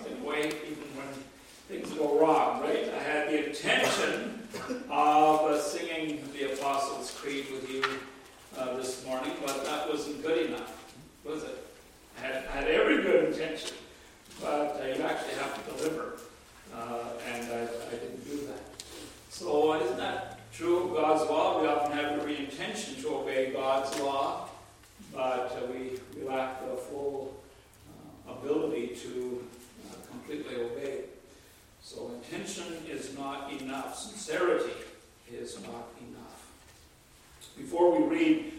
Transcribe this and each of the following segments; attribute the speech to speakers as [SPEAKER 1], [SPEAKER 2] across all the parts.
[SPEAKER 1] in a way, even when things go wrong, right? I had the intention of singing the Apostles' Creed with you this morning, but that wasn't good enough, was it? I had every good intention, but you actually have to deliver, and I didn't do that. So isn't that true of God's law? We often have every intention to obey God's law, but we lack the full ability to completely obey. So intention is not enough. Sincerity is not enough. Before we read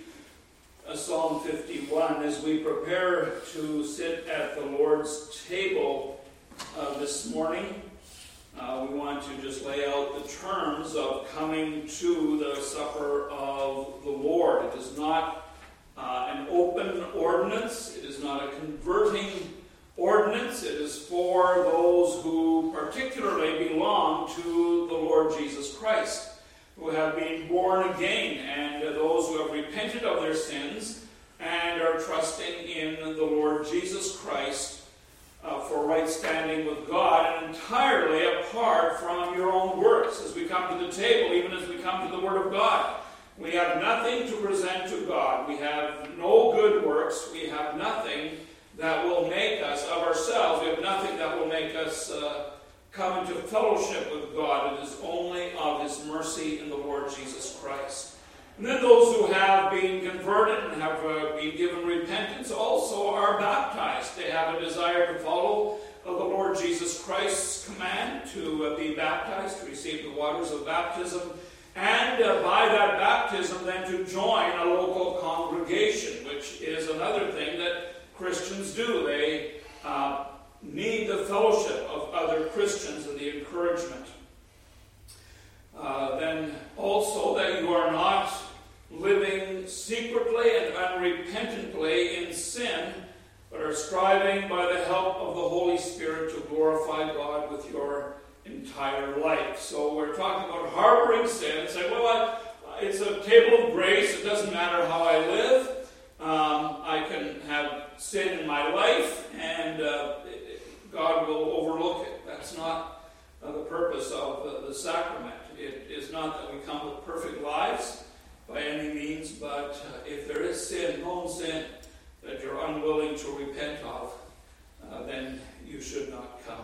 [SPEAKER 1] Psalm 51, as we prepare to sit at the Lord's table this morning, we want to just lay out the terms of coming to the supper of the Lord. It is not an open ordinance. It is not a converting ordinance. It is for those who particularly belong to the Lord Jesus Christ, who have been born again, and those who have repented of their sins and are trusting in the Lord Jesus Christ for right standing with God, and entirely apart from your own works. As we come to the table, even as we come to the Word of God, we have nothing to present to God. We have no good works. We have nothing that will make us of ourselves. We have nothing that will make us come into fellowship with God. It is only of His mercy in the Lord Jesus Christ. And then those who have been converted and have been given repentance also are baptized. They have a desire to follow the Lord Jesus Christ's command to be baptized, to receive the waters of baptism, and by that baptism then to join a local congregation, which is another thing that Christians do. They need the fellowship of other Christians and the encouragement. Then also that you are not living secretly and unrepentantly in sin, but are striving by the help of the Holy Spirit to glorify God with your entire life. So we're talking about harboring sin and saying, well, it's a table of grace. It doesn't matter how I live. I can have sin in my life, and God will overlook it. That's not the purpose of the sacrament. It is not that we come with perfect lives by any means, but if there is sin, known sin, that you're unwilling to repent of, then you should not come.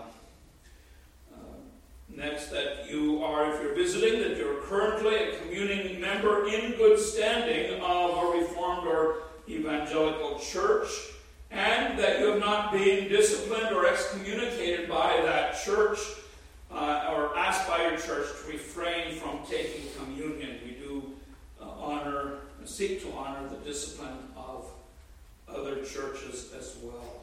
[SPEAKER 1] Next, that you are, if you're visiting, that you're currently a communing member in good standing of a Reformed or evangelical church, and that you have not been disciplined or excommunicated by that church or asked by your church to refrain from taking communion. We do seek to honor the discipline of other churches as well.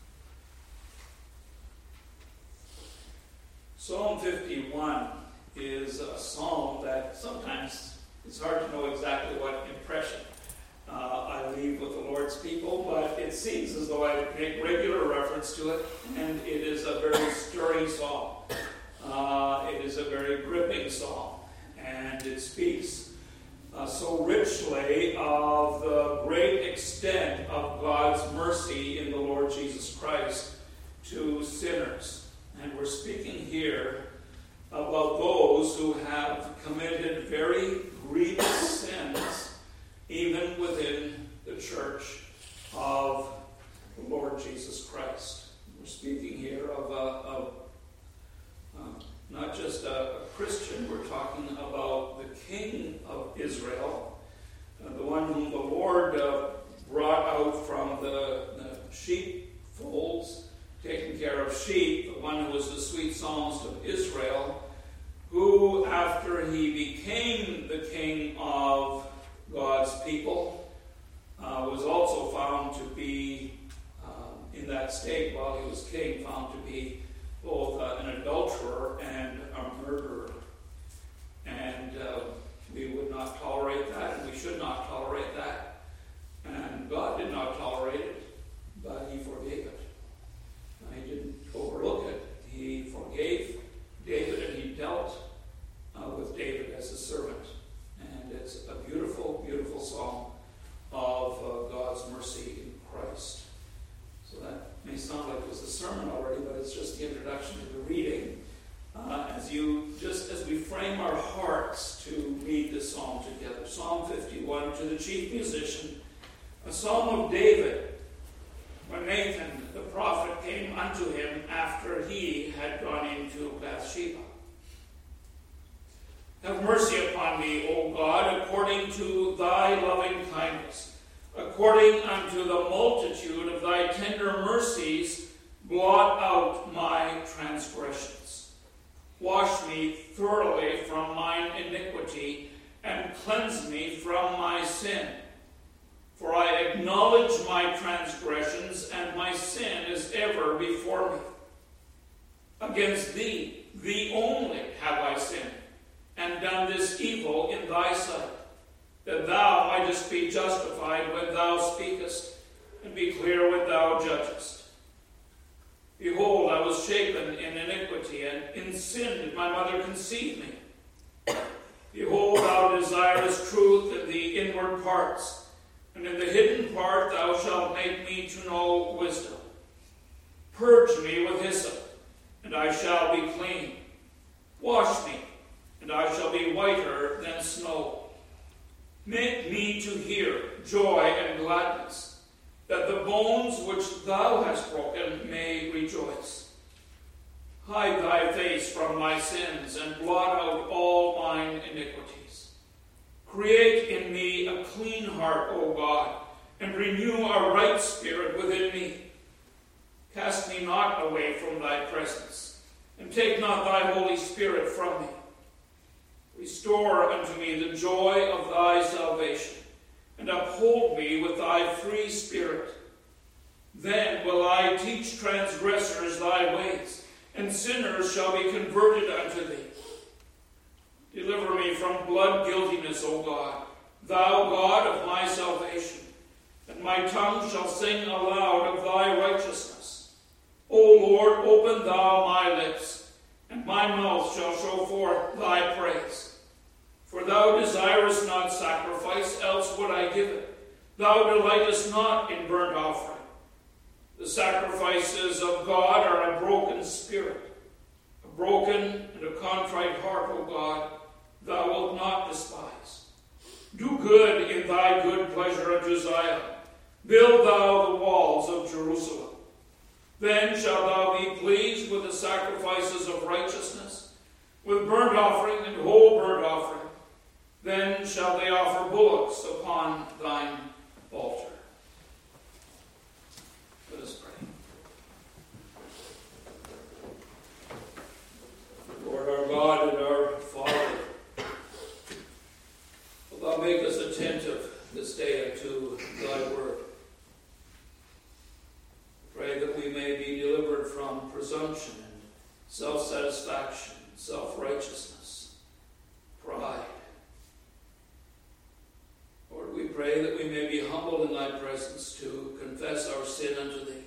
[SPEAKER 1] Psalm 51 is a psalm that sometimes it's hard to know exactly what impression I leave with the Lord's people, but it seems as though I make regular reference to it, and it is a very stirring psalm. It is a very gripping psalm, and it speaks so richly of the great extent of God's mercy in the Lord Jesus Christ to sinners. And we're speaking here about those who have committed very grievous sins, even within the church of the Lord Jesus Christ. We're speaking here of not just a Christian. We're talking about the King of Israel, the one whom the Lord brought out from the sheepfolds, taking care of sheep, the one who was the sweet psalmist of Israel, who, after he became the king of God's people, was also found to be, in that state while he was king, found to be both an adulterer and a murderer. And we would not tolerate that, and we should not tolerate that. And God did not tolerate it, but He forgave it. He didn't overlook it. He forgave David, and He dealt with David as a servant. And it's a beautiful, beautiful psalm of God's mercy in Christ. So that may sound like it was a sermon already, but it's was just the introduction to the reading. As we frame our hearts to read the psalm together. Psalm 51, to the chief musician, a psalm of David, when Nathan the prophet came unto him after he had gone into Bathsheba. Have mercy upon me, O God, according to thy loving kindness. According unto the multitude of thy tender mercies, blot out my transgressions. Wash me thoroughly from mine iniquity, and cleanse me from my sin. For I acknowledge my transgressions, and my sin is ever before me. Against thee, thee only, have I sinned, and done this evil in thy sight, that thou mightest be justified when thou speakest, and be clear when thou judgest. Behold, I was shapen in iniquity, and in sin did my mother conceive me. Behold, thou desirest truth in the inward parts, and in the hidden part thou shalt make me to know wisdom. Purge me with hyssop, and I shall be clean. Wash me, and I shall be whiter than snow. Make me to hear joy and gladness, that the bones which thou hast broken may rejoice. Hide thy face from my sins, and blot out all mine iniquities. Create in me a clean heart, O God, and renew a right spirit within me. Cast me not away from thy presence, and take not thy Holy Spirit from me. Restore unto me the joy of thy salvation, and uphold me with thy free spirit. Then will I teach transgressors thy ways, and sinners shall be converted unto thee. Deliver me from blood guiltiness, O God, thou God of my salvation, and my tongue shall sing aloud of thy righteousness. O Lord, open thou my lips, and my mouth shall show forth thy praise. For thou desirest not sacrifice, else would I give it. Thou delightest not in burnt offering. The sacrifices of God are a broken spirit, a broken and a contrite heart, O God, thou wilt not despise. Do good in thy good pleasure unto Zion. Build thou the walls of Jerusalem. Then shalt thou be pleased with the sacrifices of righteousness, with burnt offering and whole burnt offering. Then shall they offer bullocks upon thine altar. Let us pray. Lord our God and our Father, will thou make us attentive this day unto thy word. Pray that we may be delivered from presumption and self-satisfaction, self-righteousness, pride. Lord, we pray that we may be humbled in thy presence to confess our sin unto thee.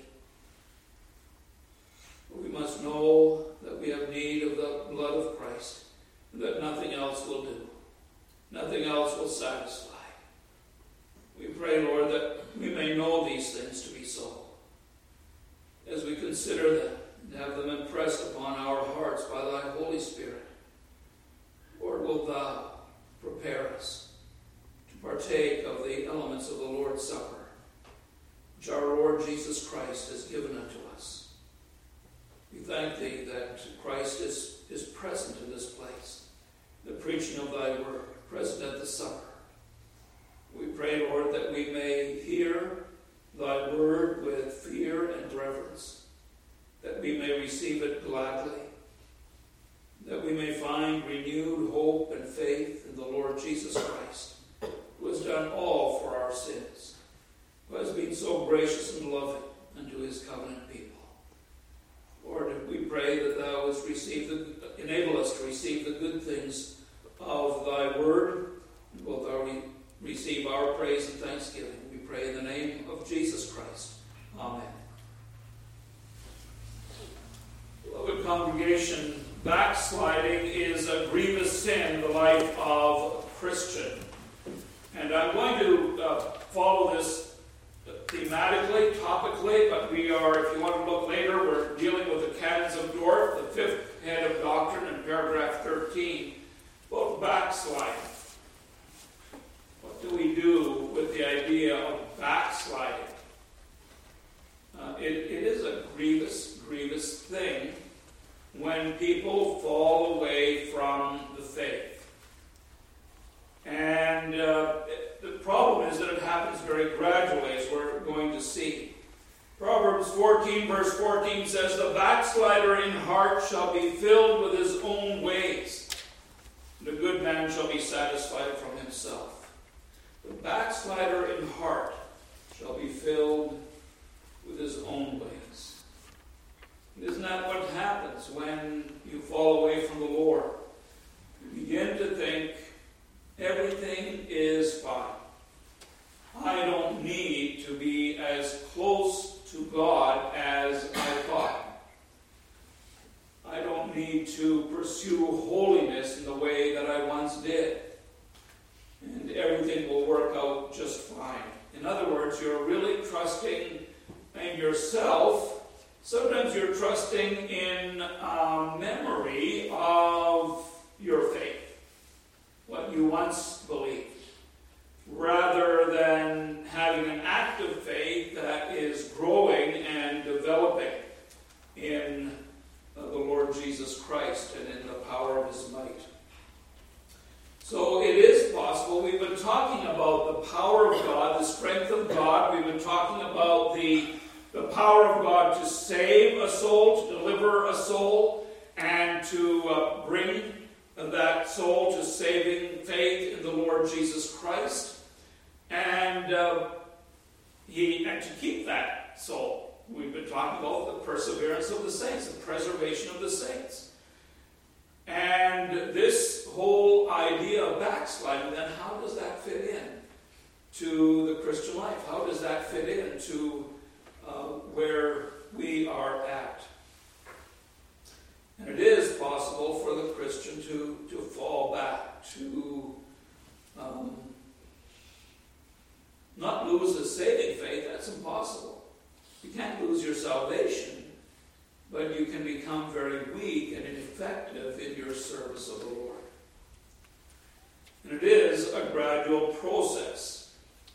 [SPEAKER 1] For we must know that we have need of the blood of Christ, and that nothing else will do. Nothing else will satisfy. We pray, Lord, that we may know these things to be so. As we consider them and have them impressed upon our hearts by thy Holy Spirit, Lord, wilt thou prepare us to partake of the elements of the Lord's Supper, which our Lord Jesus Christ has given unto us. We thank thee that Christ is present in this place, the preaching of thy word, present at the supper. We pray, Lord, that we may hear thy word with fear and reverence, that we may receive it gladly, that we may find renewed hope and faith in the Lord Jesus Christ, who has done all for our sins, who has been so gracious and loving unto his covenant people. Lord, we pray that thou wouldst enable us to receive the good things of thy word, and wilt thou receive our praise and thanksgiving. We pray in the name of Jesus Christ. Amen. Beloved congregation, backsliding is a grievous sin in the life of a Christian. And I'm going to follow this thematically, topically, but we are, if you want to look later, we're dealing with the canon when people fall away from the faith. And the problem is that it happens very gradually, as we're going to see. Proverbs 14, verse 14 says, "The backslider in heart shall be filled with his own ways. The good man shall be satisfied from himself." The backslider in heart shall be filled with his own ways. Isn't that what happens when you fall away from the Lord? You begin to think everything is fine. I don't need to be as close to God as I thought. I don't need to pursue holiness in the way that I once did. And everything will work out just fine. In other words, you're really trusting in yourself. Sometimes you're trusting in memory of your faith, what you once believed, rather than having an active faith that is growing and developing in the Lord Jesus Christ and in the power of his might. So it is possible. We've been talking about the power of God, the strength of God. We've been talking about the power of God to save a soul, to deliver a soul, and to bring that soul to saving faith in the Lord Jesus Christ. And to keep that soul. We've been talking about the perseverance of the saints, the preservation of the saints. And this whole idea of backsliding, then how does that fit in to the Christian life? How does that fit in to where we are at? And it is possible for the Christian to fall back, to not lose his saving faith. That's impossible. You can't lose your salvation, but you can become very weak and ineffective in your service of the Lord. And it is a gradual process.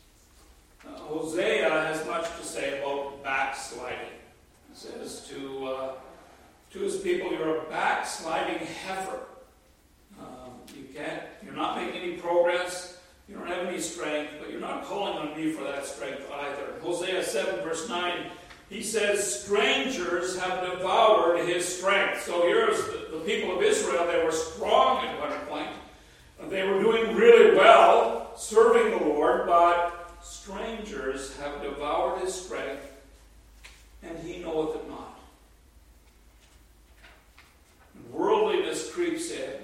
[SPEAKER 1] Hosea has much to say about backsliding. He says to his people, "You're a backsliding heifer. You're not making any progress. You don't have any strength, but you're not calling on me for that strength either." Hosea 7, verse 9, he says, "Strangers have devoured his strength." So here's the people of Israel. They were strong at one point. They were doing really well, serving the Lord, but strangers have devoured his strength, and he knoweth it not. Worldliness creeps in,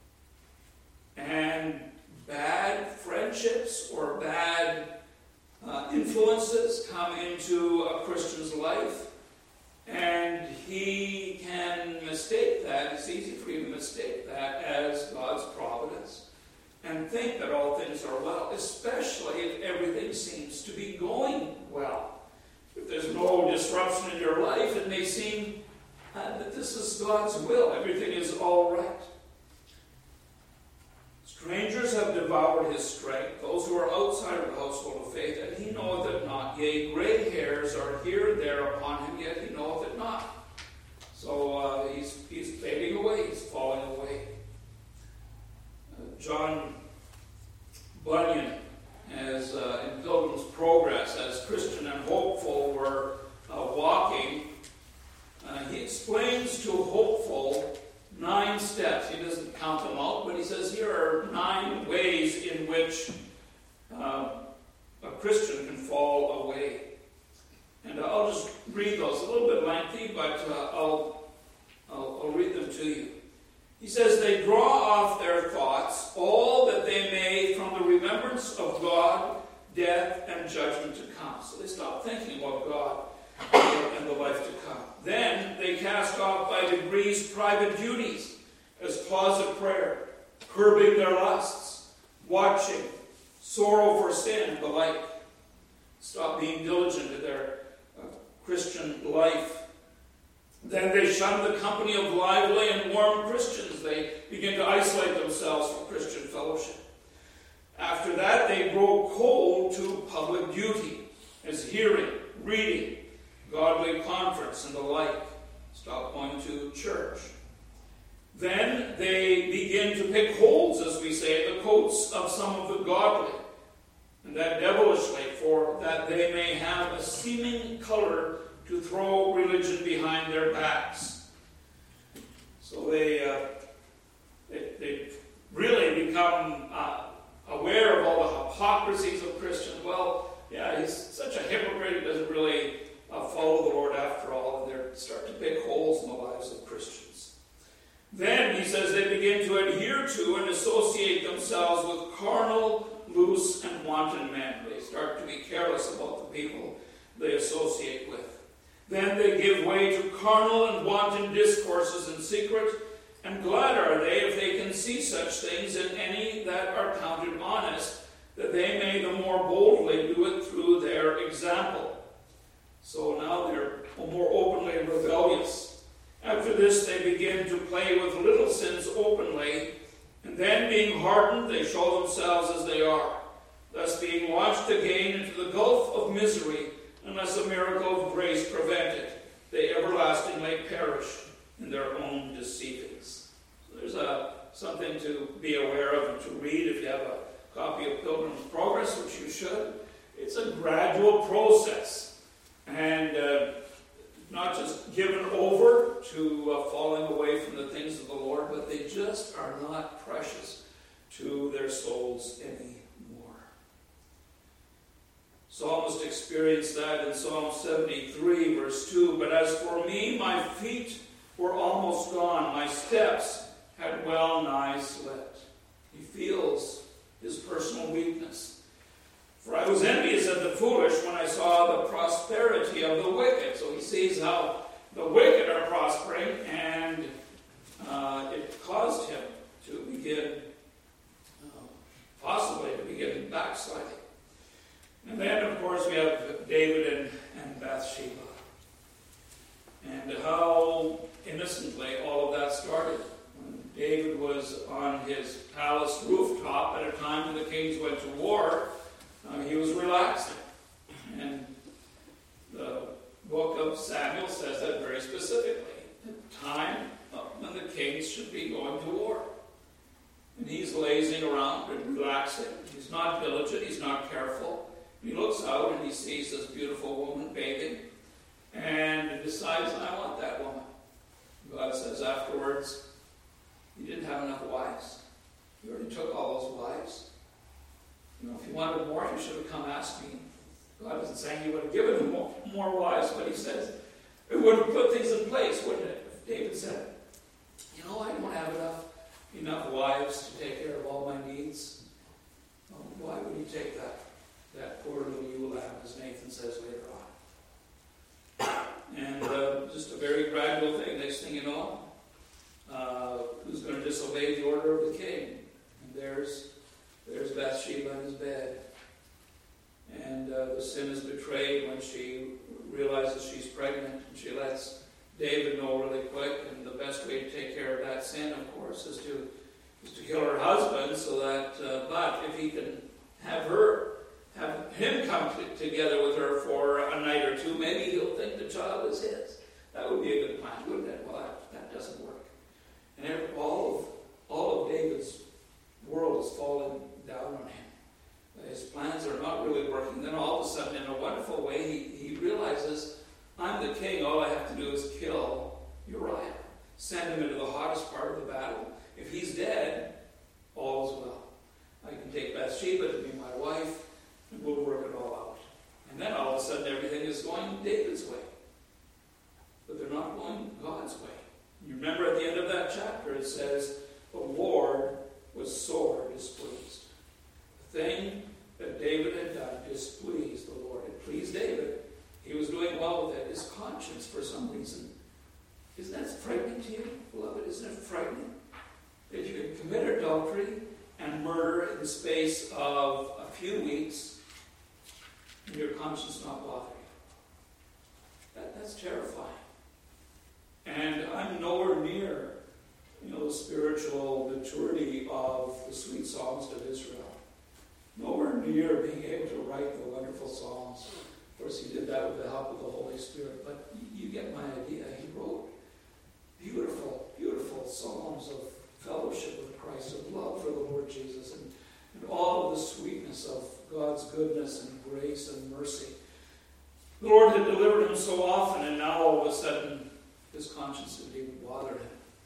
[SPEAKER 1] and bad friendships or bad influences come into a Christian's life, and he can mistake that. It's easy for you to mistake that as God's providence and think that all things are well, especially if everything seems to be going well. If there's no disruption in your life, it may seem that this is God's will. Everything is all right. Strangers have devoured his strength, those who are outside of the household of faith, and he knoweth it not. Yea, gray hairs are here and there upon him, yet he knoweth it not. So he's fading away, he's falling away. John Bunyan, as in Pilgrim's Progress, as Christian and Hopeful were walking, he explains to Hopeful 9 steps. He doesn't count them out, but he says here are 9 ways in which a Christian can fall away. And I'll just read those. A little bit lengthy, but I'll read them to you. He says, "They draw off their thoughts all that they may from the remembrance of God, death, and judgment to come." So they stop thinking about God and the life to come. Then they cast off by degrees private duties as closet prayer, curbing their lusts, watching, sorrow for sin, and the like. Stop being diligent in their Christian life. Then they shun the company of lively and warm Christians. They begin to isolate themselves from Christian fellowship. After that, they grow cold to public duty, as hearing, reading, godly conference, and the like. Stop going to church. Then they begin to pick holes, as we say, in the coats of some of the godly, and that devilishly, for that they may have a seeming color to throw religion behind their backs. So they really become aware of all the hypocrisies of Christians. Well, yeah, he's such a hypocrite, he doesn't really follow the Lord after all, and they start to pick holes in the lives of Christians. Then, he says, they begin to adhere to and associate themselves with carnal, loose, and wanton men. They start to be careless about the people they associate with. Then they give way to carnal and wanton discourses in secret, and glad are they if they can see such things in any that are counted honest, that they may the more boldly do it through their example. So now they're more openly rebellious. After this, they begin to play with little sins openly, and then, being hardened, they show themselves as they are, thus being launched again into the gulf of misery, unless a miracle of grace prevent it. They everlastingly perish in their own deceivings. So there's something to be aware of and to read if you have a copy of Pilgrim's Progress, which you should. It's a gradual process, and not just given over to falling away from the things of the Lord, but they just are not precious to their souls anymore. Psalmist experienced that in Psalm 73, verse 2. But as for me, my feet were almost gone. My steps had well nigh slipped. He feels his personal weakness. For I was envious at the foolish when I saw the prosperity of the wicked. So he sees how the wicked are prospering, and it caused him to begin, possibly to begin backsliding. And then, of course, we have David and Bathsheba. And how innocently all of that started. When David was on his palace rooftop at a time when the kings went to war, he was relaxing. And the book of Samuel says that very specifically. The time when the kings should be going to war. And he's lazing around and relaxing. He's not diligent. He's not careful. He looks out and he sees this beautiful woman bathing and decides, I want that woman. God says afterwards, you didn't have enough wives. You already took all those wives. If you wanted more, you should have come ask me. God isn't saying he would have given him more wives, but he says it would have put things in place, wouldn't it? If David said, I don't have enough wives to take care of all my needs. Why would he take that poor little ewe lamb, as Nathan says later on? And just a very gradual thing. Next thing you know, who's going to disobey the order of the king? And there's Bathsheba in his bed. And the sin is betrayed when she realizes she's pregnant, and she lets David know really quick. And the best way to take care of that sin, of course, is to kill her husband, so that, but if he can have him come together with her for a night or two, maybe he'll think the child is his. That would be a good plan, wouldn't it? Well, that doesn't work. And all of David's world is falling down on him. His plans are not really working. Then all of a sudden, in a wonderful way, he realizes, I'm the king. All I have to do is kill Uriah. Send him into the hottest part of the battle. If he's dead, all is well. I can take Bathsheba to be my wife, and we'll work it all out. And then all of a sudden, everything is going David's way. But they're not going God's way. You remember at the end of that chapter, it says, the Lord was sore displeased. The thing that David had done displeased the Lord. It pleased David. He was doing well with it. His conscience, for some reason. Isn't that frightening to you, beloved? Isn't it frightening that you can commit adultery and murder in the space of a few weeks and your conscience not bother you? That's terrifying. And I'm nowhere near, the spiritual maturity of the sweet psalmist of Israel. Nowhere near being able to write the wonderful psalms. Of course, he did that with the help of the Holy Spirit, but you get my idea. He wrote beautiful, beautiful psalms songs of fellowship with Christ, of love for the Lord Jesus, and all of the sweetness of God's goodness and grace and mercy. The Lord had delivered him so often, and now all of a sudden his conscience didn't even bother him.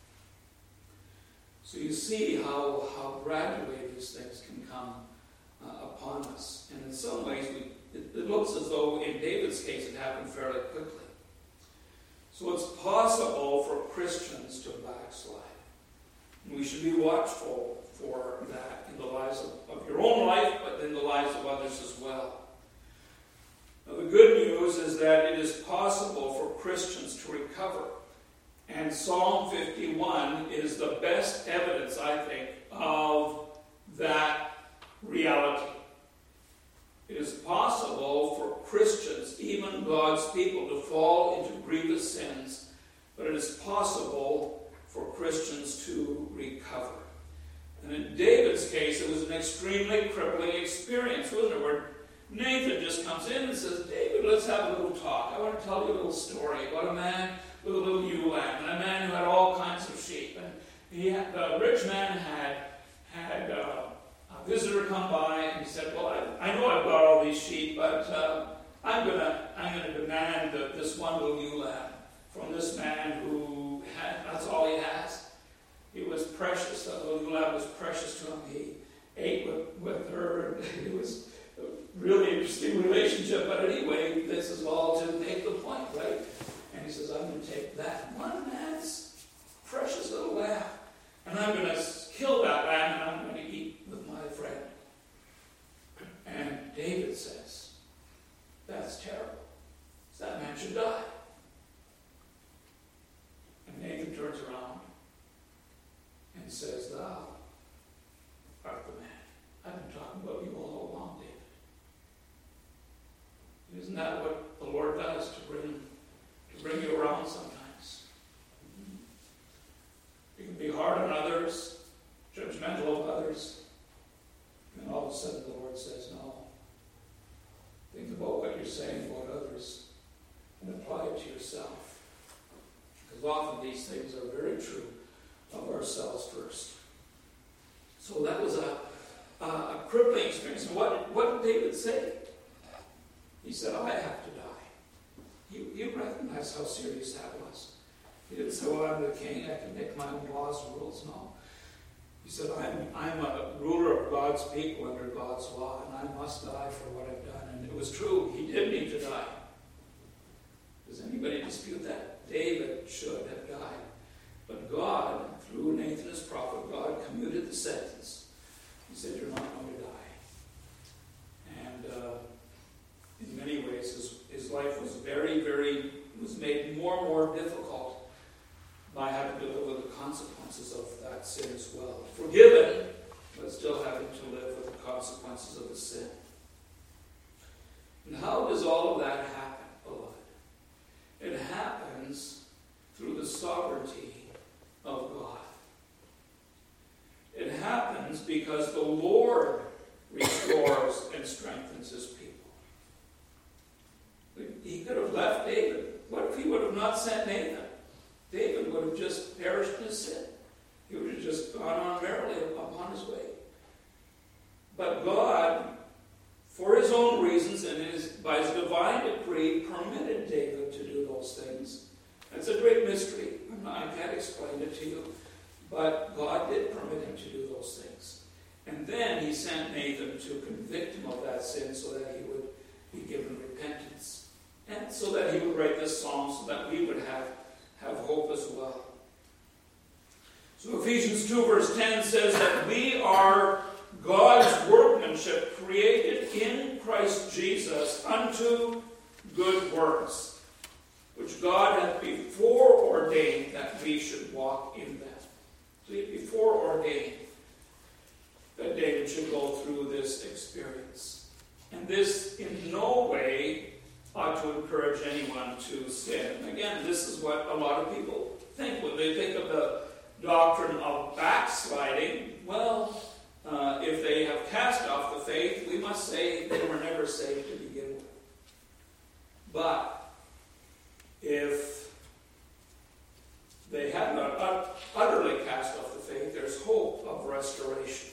[SPEAKER 1] So you see how gradually these things can come upon us. And in some ways, it looks as though in David's case it happened fairly quickly. So it's possible for Christians to backslide. And we should be watchful for that in the lives of your own life, but in the lives of others as well. Now, the good news is that it is possible for Christians to recover. And Psalm 51 is the best evidence, I think, of that reality. It is possible for Christians, even God's people, to fall into grievous sins, but it is possible for Christians to recover. And in David's case, it was an extremely crippling experience, wasn't it? Where Nathan just comes in and says, David, let's have a little talk. I want to tell you a little story about a man with a little ewe lamb, and a man who had all kinds of sheep. And the rich man had a visitor come by, and he said, well, I know I've got all these sheep, but I'm gonna demand this one little ewe lamb from this man who that's all he has. It was precious. The little ewe lamb was precious to him. He ate with her, and it was a really interesting relationship. But anyway, this is all to make the point, right? And he says, I'm going to take that one man's precious little lamb, and I'm going to kill that lamb, and I'm going to eat with my friend. And David says, that's terrible. That man should die. And Nathan turns around and says, thou art the man. I've been talking about you all along, David. Isn't that what the Lord does to bring you around sometimes? You can be hard on others, judgmental of others, and all of a sudden the Lord says, no. Think about what you're saying about others and apply it to yourself. Because often these things are very true of ourselves first. So that was a crippling experience. And what did David say? He said, I have to die. He recognized how serious that was. He didn't say, well, I'm the king, I can make my own laws and rules. No. He said, I'm a ruler of God's people under God's law, and I must die for what I've done. And it was true. He did need to die. Does anybody dispute that? David should have died. But God, through Nathan as prophet, God commuted the sentence. He said, you're not going to die. And in many ways, his life was was made more and more difficult by having to live with the consequences of that sin as well. Forgiven, but still having to live with the consequences of the sin. And how does all of that happen, beloved? It happens through the sovereignty of God. It happens because the Lord restores and strengthens his people. He could have left David. What if he would have not sent Nathan? David would have just perished in his sin. He would have just gone on merrily upon his way. But God, for his own reasons and by his divine decree, permitted David to do those things. That's a great mystery. I can't explain it to you. But God did permit him to do those things. And then he sent Nathan to convict him of that sin so that he would be given repentance. And so that he would write this psalm so that we would have hope as well. So Ephesians 2 verse 10 says that we are God's workmanship created in Christ Jesus unto good works, which God hath before ordained that we should walk in them. So he before ordained that David should go through this experience. And this in no way ought to encourage anyone to sin. Again, this is what a lot of people think. When they think of the doctrine of backsliding, well, if they have cast off the faith, we must say they were never saved to begin with. But if they had not not utterly cast off the faith. There's hope of restoration.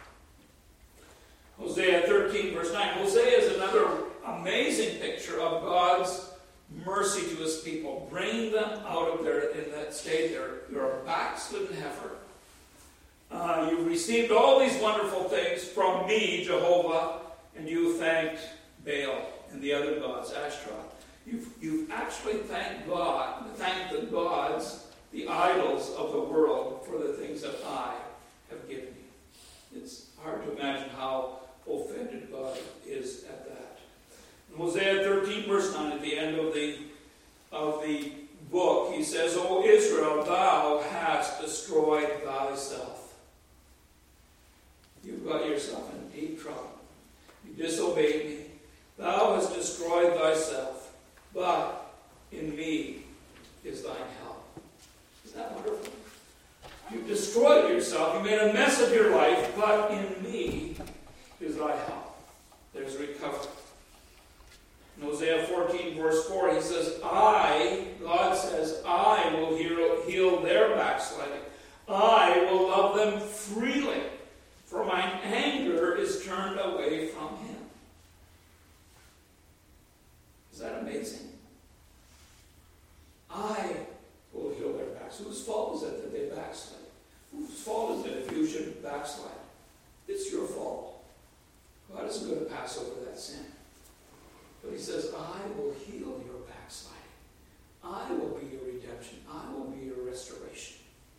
[SPEAKER 1] Hosea 13, verse 9. Hosea is another amazing picture of God's mercy to his people, bringing them out of in that state. You're a backslidden heifer. You've received all these wonderful things from me, Jehovah, and you thanked Baal and the other gods, Ashtaroth. You've actually thanked the gods, the idols of the world, for the things that I have given you. It's hard to imagine how offended God is at that. In Hosea 13, verse 9, at the end of the book, he says, O Israel, thou hast destroyed thyself. You've got yourself in deep trouble. You disobeyed me. Thou hast destroyed thyself, but in me is thine help. Isn't that wonderful? You've destroyed yourself. You made a mess of your life, but in me is thy help. There's recovery. In Hosea 14, verse 4, he says, God says, I will heal their backsliding. I will love them freely, for mine anger is turned away from him. Is that amazing? I will heal their backs. Whose fault is it that they backslide? Whose fault is it if you should backslide? It's your fault. God isn't going to pass over that sin. But he says, I will heal your backsliding. I will be your redemption. I will be your restoration.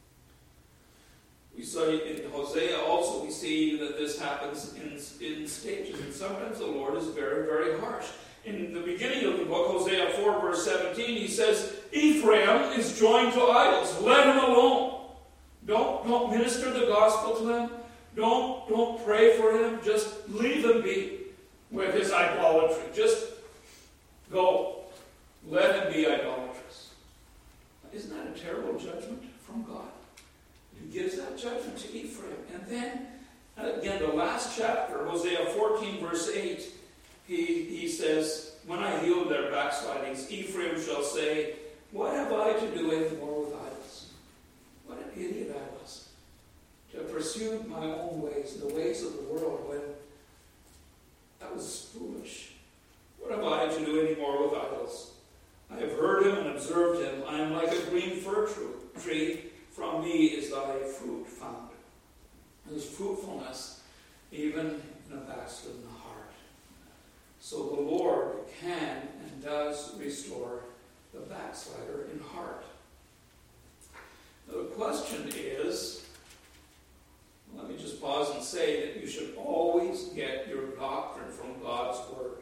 [SPEAKER 1] We saw in Hosea also, we see that this happens in stages. And sometimes the Lord is very, very harsh. In the beginning of the book, Hosea 4, verse 17, he says, Ephraim is joined to idols. Let him alone. Don't minister the gospel to him. Don't pray for him. Just leave him be with his idolatry. Just go. Let him be idolatrous. Isn't that a terrible judgment from God? He gives that judgment to Ephraim. And then, again, the last chapter, Hosea 14, verse 8, he says, when I heal their backslidings, Ephraim shall say, what have I to do any more with idols? What an idiot I was, to have pursued my own ways, the ways of the world, when that was foolish. What have I to do any more with idols? I have heard him and observed him. I am like a green fir tree. From me is thy fruit found. There's fruitfulness even in a backslidden heart. So the Lord can and does restore the backslider in heart. Now the question is, let me just pause and say that you should always get your doctrine from God's Word.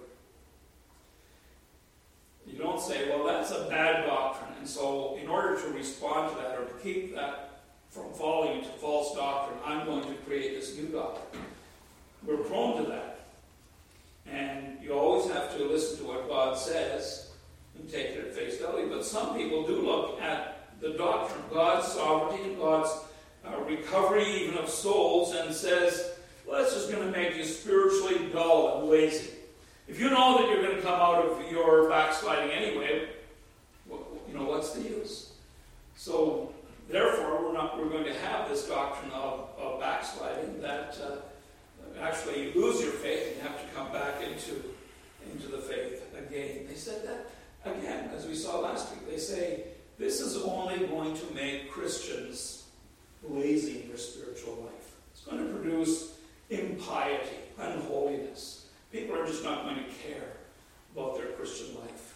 [SPEAKER 1] You don't say, well, that's a bad doctrine, and so in order to respond to that or to keep that from falling into false doctrine, I'm going to create this new doctrine. We're prone to that. And you always have to listen to what God says and take it at face value. But some people do look at the doctrine of God's sovereignty and God's recovery even of souls and says, well, that's just going to make you spiritually dull and lazy. If you know that you're going to come out of your backsliding anyway, what's the use? So, therefore, we're going to have this doctrine of backsliding that actually you lose your faith and you have to come back into the faith again. They said that again, as we saw last week. They say this is only going to make Christians lazy in their spiritual life. It's going to produce impiety, unholiness. People are just not going to care about their Christian life.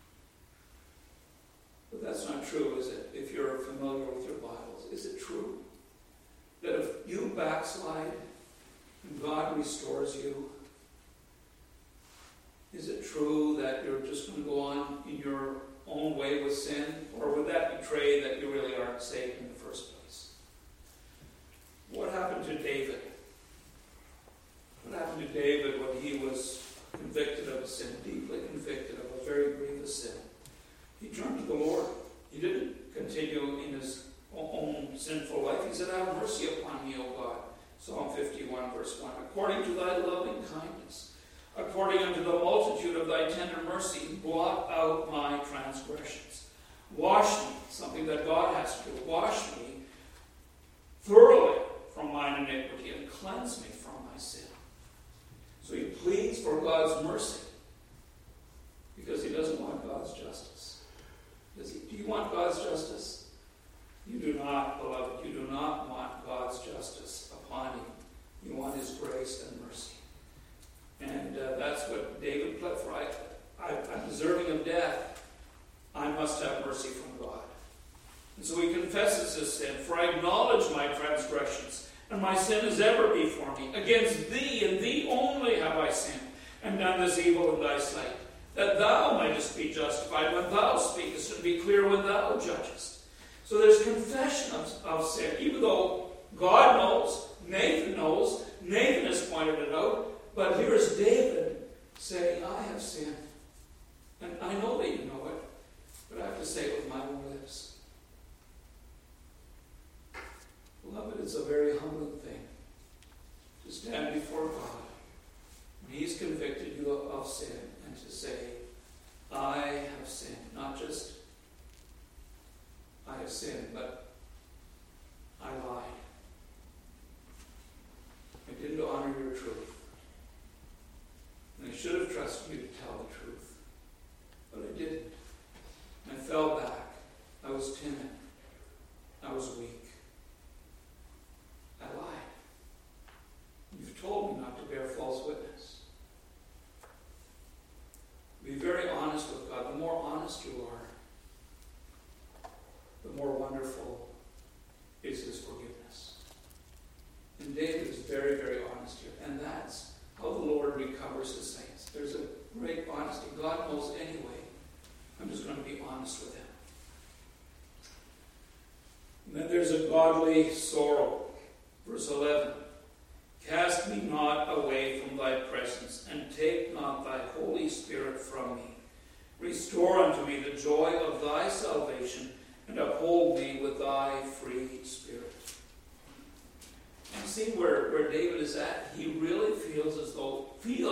[SPEAKER 1] But that's not true, is it? If you're familiar with your Bibles, is it true that if you backslide and God restores you, is it true that you're just going to go on in your own way with sin? Or would that betray that you really aren't saved in the first place? What happened to David? What happened to David when he was convicted of a sin, deeply convicted of a very grievous sin? He turned to the Lord. He didn't continue in his own sinful life. He said, have mercy upon me, O God. Psalm 51, verse 1. According to thy loving kindness, according unto the multitude of thy tender mercy, blot out my transgressions. Wash me, something that God has to do. Wash me thoroughly from mine iniquity and cleanse me from my sin. So he pleads for God's mercy because he doesn't want God's justice. Do you want God's justice? You do not, beloved. You do not want God's justice upon you. You want his grace and mercy. And that's what David pled for. I'm deserving of death. I must have mercy from God. And so he confesses his sin. For I acknowledge my transgressions, and my sin is ever before me. Against thee and thee only have I sinned, and done this evil in thy sight, that thou mightest be justified when thou speakest, and be clear when thou judgest. So there's confession of sin, even though God knows, Nathan knows, Nathan has pointed it out, but here's David saying, I have sinned. And I know that you know it, but I have to say it with my own lips. Beloved, it's a very humbling thing to stand before God when he's convicted you of sin and to say, I have sinned. Not just, I have sinned, but I lied. I didn't honor your truth. And I should have trusted you to tell the truth. But I didn't. And I fell back. I was timid. I was weak. I lied. You've told me not to bear false witness. Be very honest with God. The more honest you are, the more wonderful is his forgiveness. And David is very, very honest here. And that's how the Lord recovers his saints. There's a great honesty. God knows anyway. I'm just going to be honest with him. And then there's a godly sorrow. Verse 11. Cast me not away from thy presence, and take not thy Holy Spirit from me. Restore unto me the joy of thy salvation, and uphold me with thy free spirit. And see where David is at? He really feels as though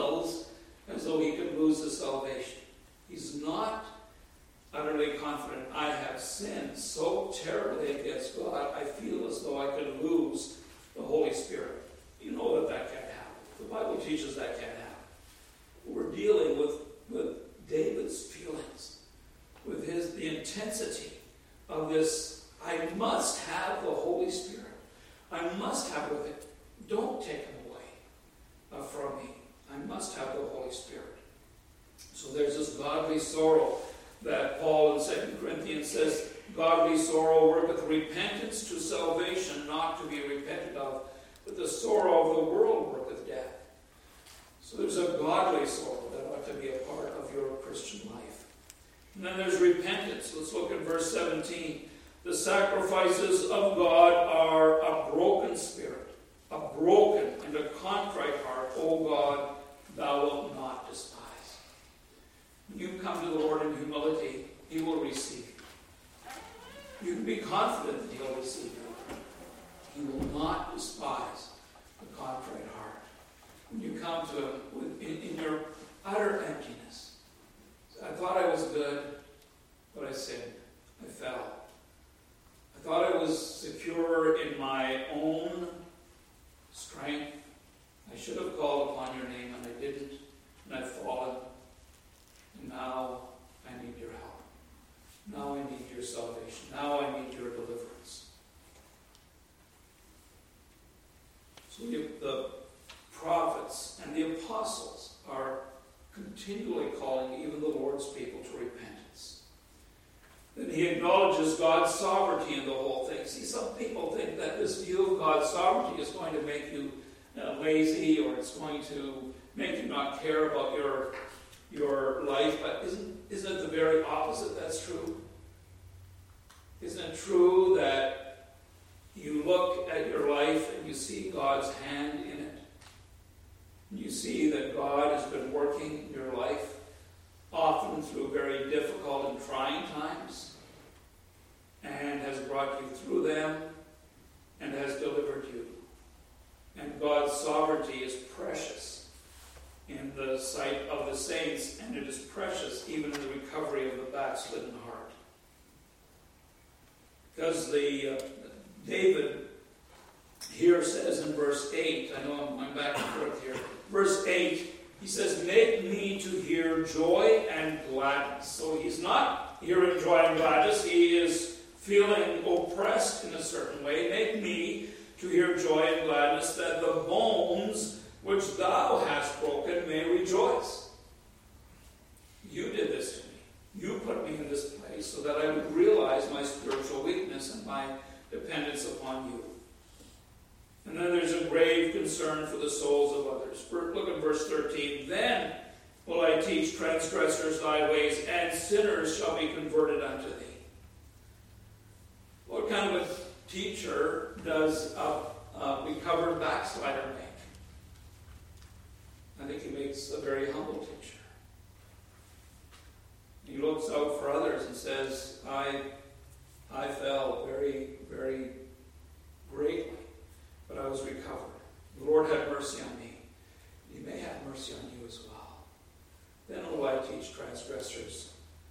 [SPEAKER 1] he could lose his salvation. He's not utterly confident. I have sinned so terribly against God, I feel as though I could lose the Holy Spirit. You know that can't happen. The Bible teaches that can't happen. We're dealing with David's feelings, with the intensity of this. I must have the Holy Spirit. I must have with it. Don't take him away from me. I must have the Holy Spirit. So there's this godly sorrow that Paul in 2 Corinthians says, godly sorrow worketh repentance to salvation, not to be repented of, but the sorrow of the world worketh death. So there's a godly sorrow that ought to be a part of your Christian life. And then there's repentance. Let's look at verse 17. The sacrifices of God are a broken spirit, a broken and a contrite heart, O God, thou wilt not despise. When you come to the Lord in humility, he will receive you. You can be confident that he'll receive you. He will not despise the contrite heart. When you come to him in your utter emptiness. I thought I was good, but I sinned. I fell. I thought I was secure in my own strength. I should have called upon your name, and I didn't. And I've fallen. And now I need your help. Now I need your salvation. Now I need your deliverance. So the prophets and the apostles are continually calling even the Lord's people to repentance. Then he acknowledges God's sovereignty in the whole thing. See, some people think that this view of God's sovereignty is going to make you lazy, or it's going to make you not care about your life. But isn't it the very opposite that's true? Isn't it true that you look at your life and you see God's hand in it? You see that God has been working in your life, often through very difficult and trying times, and has brought you through them and has delivered you. And God's sovereignty is precious in the sight of the saints, and it is precious even in the recovery of the backslidden heart. Because David here says in verse 8, I know I'm back and forth here, verse 8, he says, make me to hear joy and gladness. So he's not hearing joy and gladness, he is feeling oppressed in a certain way. Make me to hear joy and gladness, that the bones which thou hast broken may rejoice. You did this to me. You put me in this place so that I would realize my spiritual weakness and my dependence upon you. And then there's a grave concern for the souls of others. Look at verse 13. Then will I teach transgressors thy ways, and sinners shall be converted unto thee. What kind of a teacher does a recovered backslider make? I think he makes a very humble teacher. He looks out for others and says, I fell very, very greatly, but I was recovered. The Lord had mercy on me. He may have mercy on you as well. Then will I teach transgressors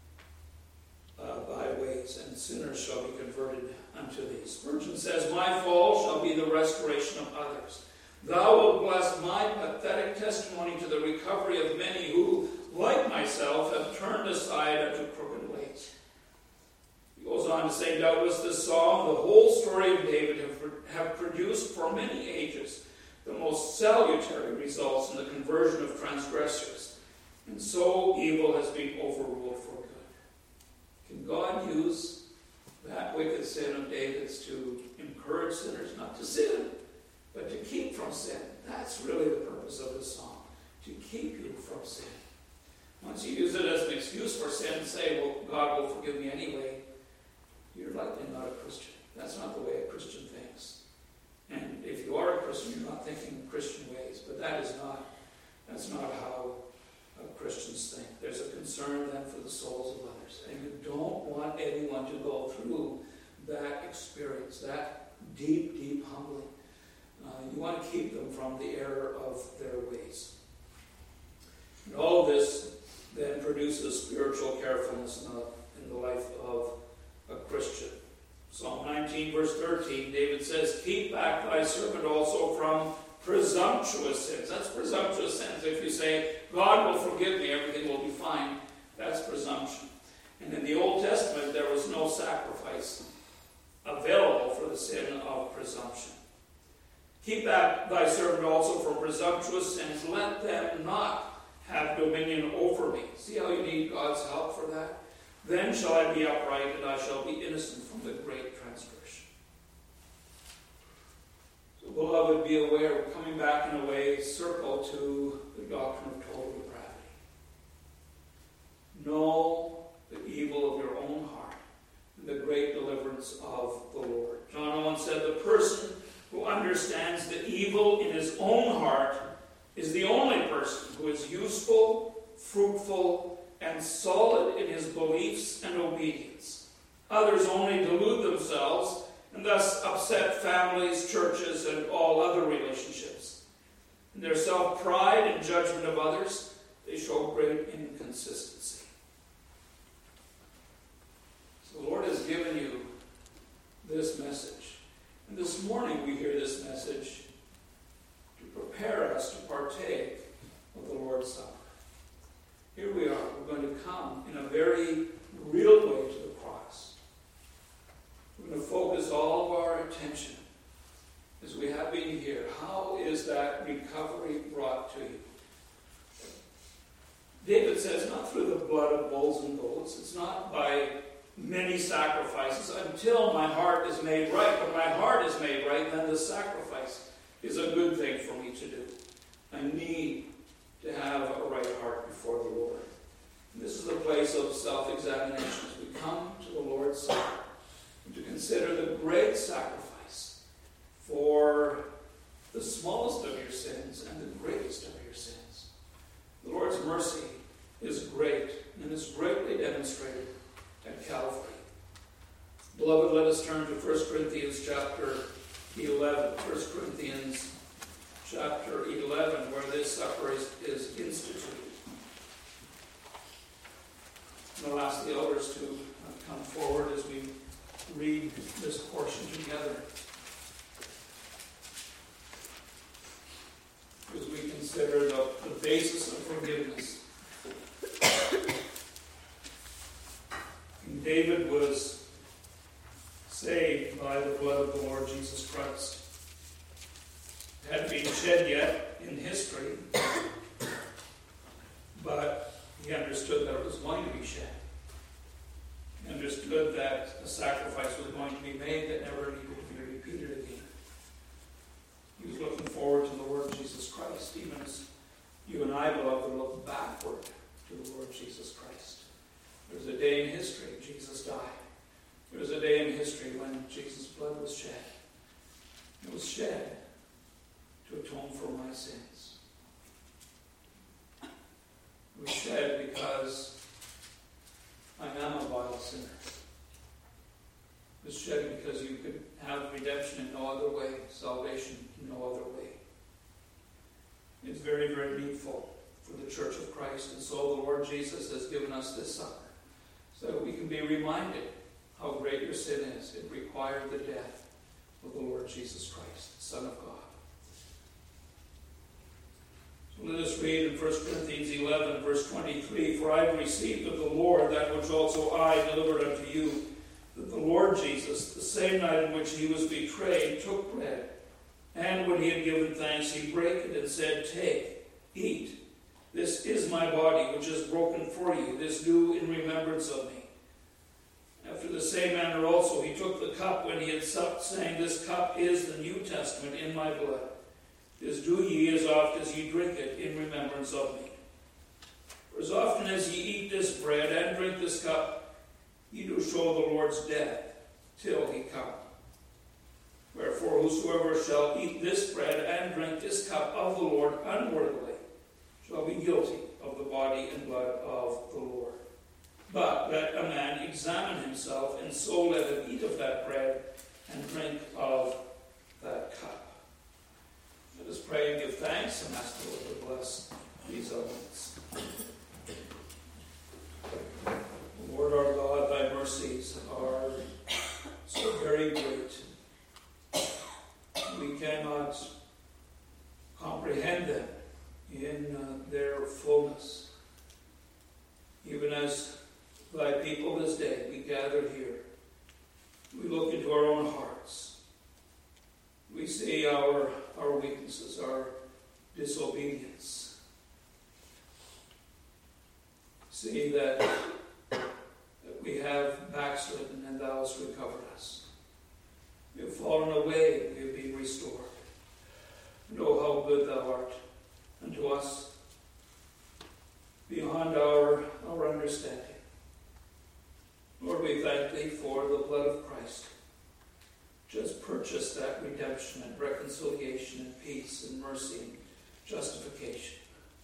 [SPEAKER 1] thy ways, and sinners shall be converted unto thee. Spurgeon says, my fall shall be the restoration of others. Thou wilt bless my pathetic testimony to the recovery of many who, like myself, have turned aside unto crooked ways. He goes on to say, doubtless this psalm, the whole story of David, have produced for many ages the most salutary results in the conversion of transgressors. And so evil has been overruled for good. Can God use that wicked sin of David's to encourage sinners not to sin, but to keep from sin? That's really the purpose of this song, to keep you from sin. Once you use it as an excuse for sin and say, well, God will forgive me anyway, you're likely not a Christian. That's not the way a Christian thinks. And if you are a Christian, you're not thinking in Christian ways, but that's not how Christians think. There's a concern then for the souls of others. And you don't want anyone to go through that experience, that deep, deep humbling. You want to keep them from the error of their ways. And all of this then produces spiritual carefulness in the life of a Christian. Psalm 19, verse 13, David says, keep back thy servant also from presumptuous sins. That's presumptuous sins. If you say, God will forgive me, everything will be fine, that's presumption. And in the Old Testament, there was no sacrifice available for the sin of presumption. Keep back thy servant also from presumptuous sins. Let them not have dominion over me. See how you need God's help for that? Then shall I be upright, and I shall be innocent from the great transgression. So, beloved, be aware, we're coming back in a way, circle to the doctrine of total depravity. Know the evil of your own heart and the great deliverance of the Lord. John Owen said, the person who understands the evil in his own heart is the only person who is useful, fruitful, and solid in his beliefs and obedience. Others only delude themselves and thus upset families, churches, and all other relationships. In their self-pride and judgment of others, they show great inconsistency. So the Lord has given you this message. And this morning we hear this message to prepare us to partake of the Lord's Supper. Here we are. We're going to come in a very real way to the cross. We're going to focus all of our attention, as we have been here. How is that recovery brought to you? David says, not through the blood of bulls and goats. It's not by many sacrifices until my heart is made right. When my heart is made right, then the sacrifice is a good thing for me to do. I need to have a right heart before the Lord. And this is the place of self-examination as we come to the Lord's Supper and to consider the great sacrifice for the smallest of your sins and the greatest of your sins. The Lord's mercy is great and is greatly demonstrated at Calvary. Beloved, let us turn to 1 Corinthians chapter 11. 1 Corinthians chapter 11, where this supper is instituted. And I'll ask the elders to come forward as we read this portion together as we consider the basis of forgiveness. King David was saved by the blood of the Lord Jesus Christ. It hadn't been shed yet in history, but he understood that it was going to be shed. He understood that a sacrifice was going to be made that never needed to be repeated again. He was looking forward to the Lord Jesus Christ, even as you and I, beloved, look backward to the Lord Jesus Christ. There's a day in history Jesus died. There was a day in history when Jesus' blood was shed. It was shed to atone for my sins. It was shed because I am a vile sinner. It was shed because you could have redemption in no other way, salvation in no other way. It's very, very needful for the Church of Christ, and so the Lord Jesus has given us this supper so that we can be reminded how great your sin is. It required the death of the Lord Jesus Christ, the Son of God. So let us read in 1 Corinthians 11, verse 23, "For I have received of the Lord that which also I delivered unto you, that the Lord Jesus, the same night in which he was betrayed, took bread, and when he had given thanks, he brake it and said, Take, eat. This is my body, which is broken for you. This do in remembrance of me. After the same manner also he took the cup when he had supped, saying, This cup is the New Testament in my blood. This do ye as oft as ye drink it in remembrance of me. For as often as ye eat this bread and drink this cup, ye do show the Lord's death till he come. Wherefore whosoever shall eat this bread and drink this cup of the Lord unworthily shall be guilty of the body and blood of the Lord. But let a man examine himself, and so let him eat of that bread and drink of that cup." Let us pray and give thanks and ask the Lord to bless these elements. Lord our God, thy mercies are so very great. We cannot comprehend them in their fullness. Even as thy people this day, we gather here. We look into our own hearts. We see our weaknesses, our disobedience. See that we have backslidden and thou hast recovered us. We have fallen away, we have been restored. And oh, how good thou art unto us, beyond our understanding. Lord, we thank thee for the blood of Christ, which has purchased that redemption and reconciliation and peace and mercy and justification.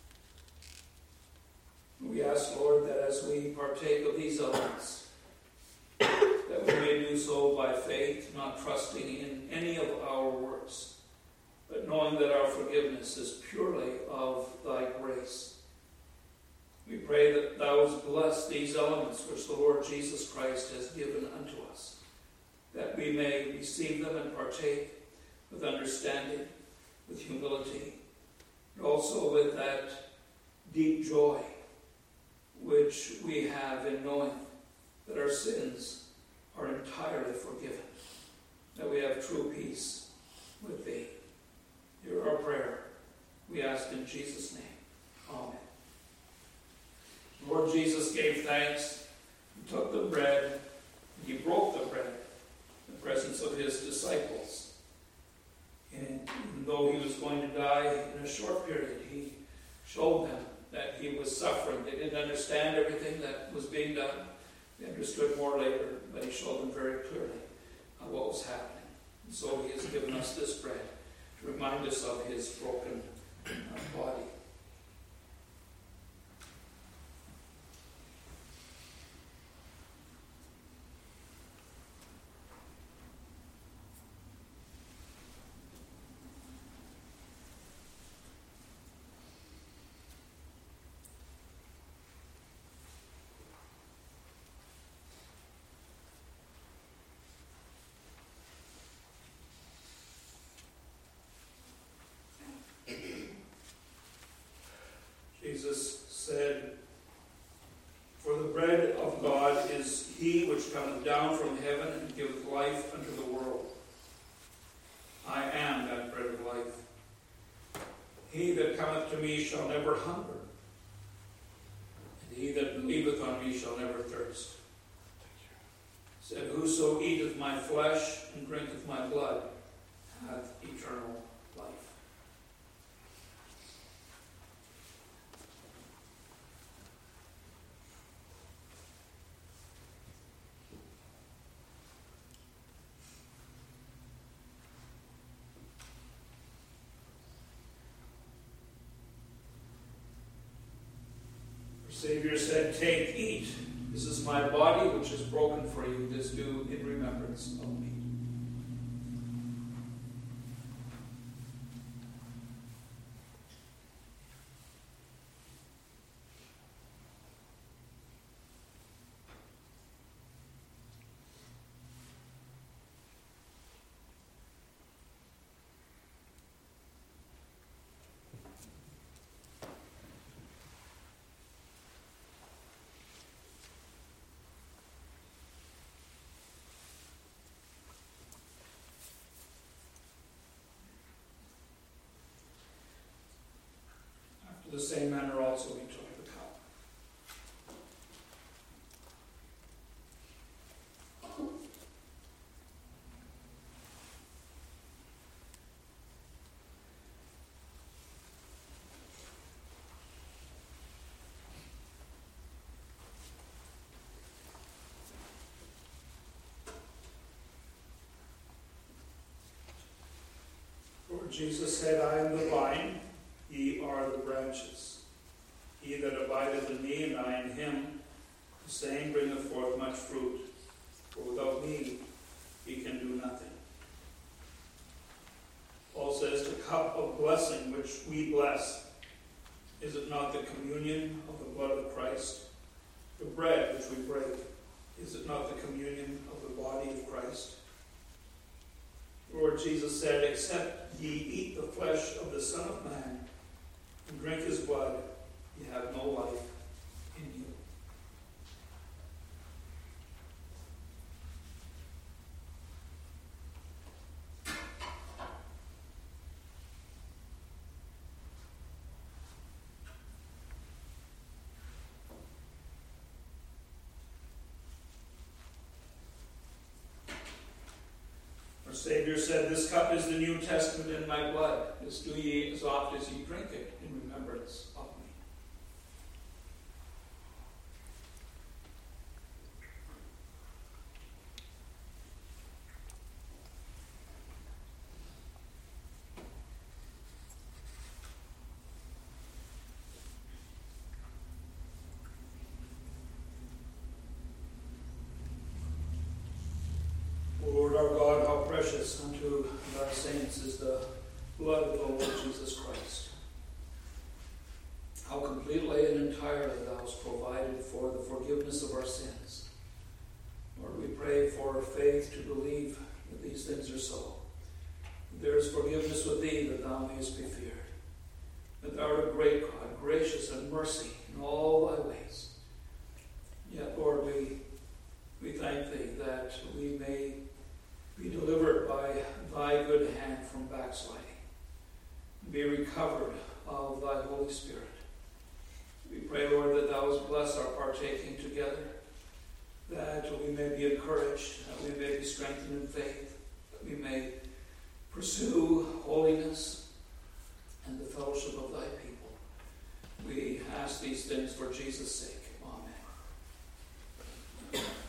[SPEAKER 1] We ask, Lord, that as we partake of these elements, that we may do so by faith, not trusting in any of our works, but knowing that our forgiveness is purely of thy grace. We pray that thou hast blessed these elements which the Lord Jesus Christ has given unto us, that we may receive them and partake with understanding, with humility, and also with that deep joy which we have in knowing that our sins are entirely forgiven, that we have true peace with thee. Hear our prayer. We ask in Jesus' name. Amen. Lord Jesus gave thanks. He took the bread, and he broke the bread in the presence of his disciples. And even though he was going to die in a short period, he showed them that he was suffering. They didn't understand everything that was being done. They understood more later, but he showed them very clearly what was happening. And so he has given us this bread to remind us of his broken body. Jesus said, "For the bread of God is he which cometh down from heaven and giveth life unto the world. I am that bread of life. He that cometh to me shall never hunger, and he that believeth on me shall never thirst. Said, whoso eateth my flesh and drinketh my blood hath eternal life." Our Savior said, "Take, eat. This is my body which is broken for you. This do in remembrance of me." In the same manner also he took the cup. For Jesus said, "I am the vine, ye are the branches. He that abideth in me, and I in him, the same bringeth forth much fruit. For without me he can do nothing." Paul says, "The cup of blessing which we bless, is it not the communion of the blood of Christ? The bread which we break, is it not the communion of the body of Christ?" The Lord Jesus said, "Except ye eat the flesh of the Son of Man, and drink his blood, ye have no life in you." Our Savior said, "This cup is the New Testament in my blood. This do ye as oft as ye drink it in remembrance of me." Lord our God, how precious unto thy saints is the blood of the Lord Jesus Christ. How completely and entirely thou hast provided for the forgiveness of our sins. Lord, we pray for faith to believe that these things are so. There is forgiveness with thee, that thou mayest be feared. That thou art a great God, gracious and mercy in all thy ways. Yet, Lord, we thank thee that we may be delivered by thy good hand from backsliding, be recovered of thy Holy Spirit. We pray, Lord, that thou hast blessed our partaking together, that we may be encouraged, that we may be strengthened in faith, that we may pursue holiness and the fellowship of thy people. We ask these things for Jesus' sake. Amen.